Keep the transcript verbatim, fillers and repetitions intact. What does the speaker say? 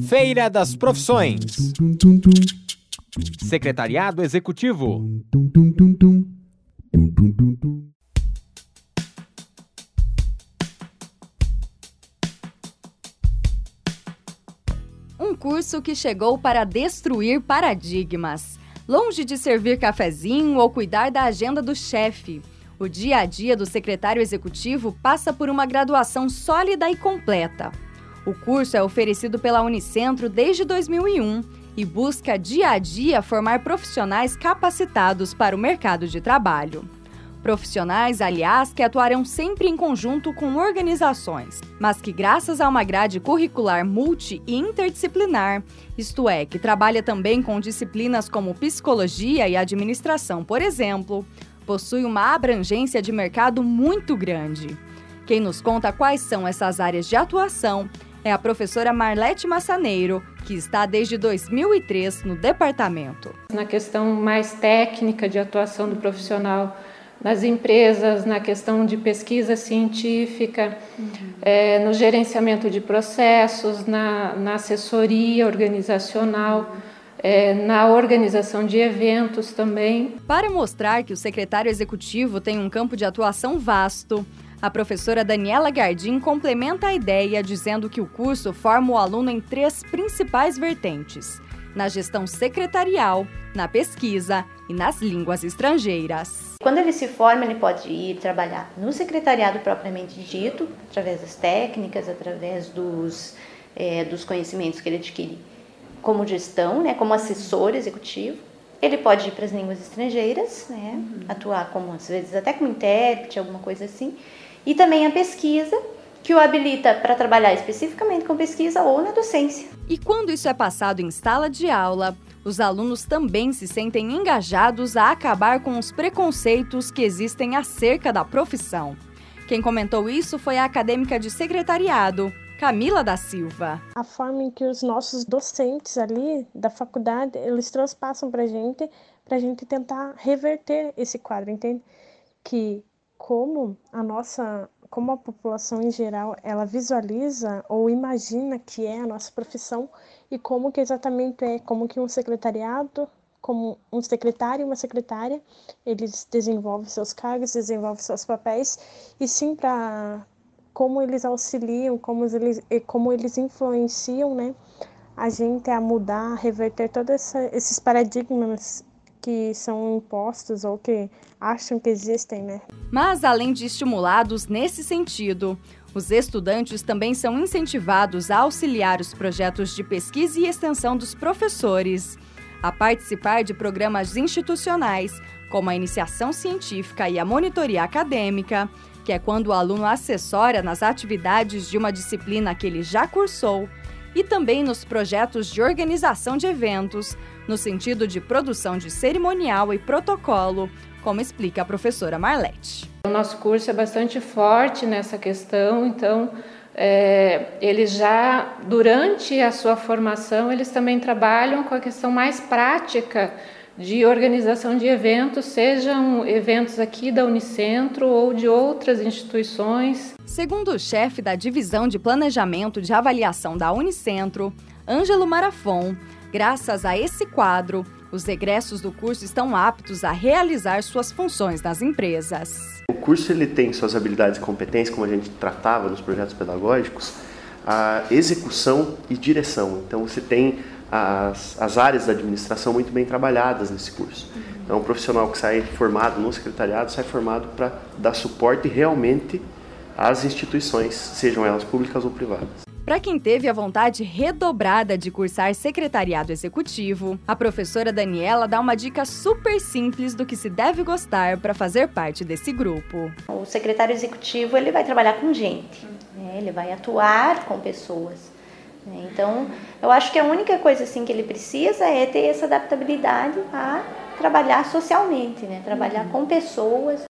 Feira das Profissões. Secretariado Executivo. Um curso que chegou para destruir paradigmas. Longe de servir cafezinho ou cuidar da agenda do chefe, o dia a dia do secretário executivo passa por uma graduação sólida e completa. O curso é oferecido pela Unicentro desde dois mil e um e busca dia a dia formar profissionais capacitados para o mercado de trabalho. Profissionais, aliás, que atuarão sempre em conjunto com organizações, mas que graças a uma grade curricular multi e interdisciplinar, isto é, que trabalha também com disciplinas como psicologia e administração, por exemplo, possui uma abrangência de mercado muito grande. Quem nos conta quais são essas áreas de atuação é a professora Marlete Massaneiro, que está desde dois mil e três no departamento. Na questão mais técnica de atuação do profissional nas empresas, na questão de pesquisa científica, uhum. é, no gerenciamento de processos, na, na assessoria organizacional, uhum. é, na organização de eventos também. Para mostrar que o secretário executivo tem um campo de atuação vasto, a professora Daniela Gardim complementa a ideia dizendo que o curso forma o aluno em três principais vertentes: na gestão secretarial, na pesquisa e nas línguas estrangeiras. Quando ele se forma, ele pode ir trabalhar no secretariado propriamente dito, através das técnicas, através dos, é, dos conhecimentos que ele adquire como gestão, né, como assessor executivo. Ele pode ir para as línguas estrangeiras, né, uhum. atuar como, às vezes, até como intérprete, alguma coisa assim. E também a pesquisa, que o habilita para trabalhar especificamente com pesquisa ou na docência. E quando isso é passado em sala de aula, os alunos também se sentem engajados a acabar com os preconceitos que existem acerca da profissão. Quem comentou isso foi a acadêmica de secretariado, Camila da Silva. A forma em que os nossos docentes ali da faculdade, eles transpassam para a gente, para a gente tentar reverter esse quadro, entende? Que como a nossa, como a população em geral, ela visualiza ou imagina que é a nossa profissão e como que exatamente é, como que um secretariado, como um secretário e uma secretária, eles desenvolvem seus cargos, desenvolvem seus papéis, e sim para como eles auxiliam, como eles, como eles influenciam, né, a gente a mudar, a reverter todos essa, esses paradigmas que são impostos ou que acham que existem, né? Mas, além de estimulados nesse sentido, os estudantes também são incentivados a auxiliar os projetos de pesquisa e extensão dos professores, a participar de programas institucionais, como a iniciação científica e a monitoria acadêmica, que é quando o aluno assessora nas atividades de uma disciplina que ele já cursou, e também nos projetos de organização de eventos, no sentido de produção de cerimonial e protocolo, como explica a professora Marlete. O nosso curso é bastante forte nessa questão, então é, eles já, durante a sua formação, eles também trabalham com a questão mais prática de organização de eventos, sejam eventos aqui da Unicentro ou de outras instituições. Segundo o chefe da Divisão de Planejamento de Avaliação da Unicentro, Ângelo Marafon, graças a esse quadro, os egressos do curso estão aptos a realizar suas funções nas empresas. O curso ele tem suas habilidades e competências, como a gente tratava nos projetos pedagógicos, a execução e direção. Então você tem as, as áreas da administração muito bem trabalhadas nesse curso. Então um profissional que sai formado no secretariado sai formado para dar suporte realmente às instituições, sejam elas públicas ou privadas. Para quem teve a vontade redobrada de cursar secretariado executivo, a professora Daniela dá uma dica super simples do que se deve gostar para fazer parte desse grupo. O secretário executivo ele vai trabalhar com gente, né? Ele vai atuar com pessoas. Né? Então, eu acho que a única coisa assim, que ele precisa é ter essa adaptabilidade a trabalhar socialmente, né? Trabalhar com pessoas,